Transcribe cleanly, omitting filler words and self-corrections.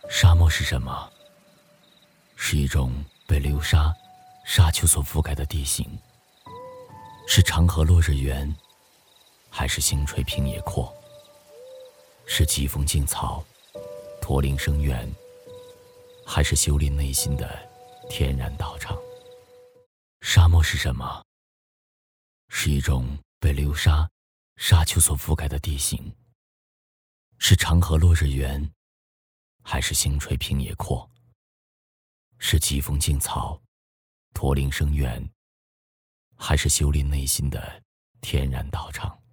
沙漠是什么？是一种被流沙、沙丘所覆盖的地形，是长河落日圆，还是星垂平野阔？是疾风劲草、驼铃声远，还是修炼内心的天然道场？沙漠是什么？是一种被流沙、沙丘所覆盖的地形，是长河落日圆，还是星垂平野阔？是疾风劲草、驼铃声远，还是修炼内心的天然道场？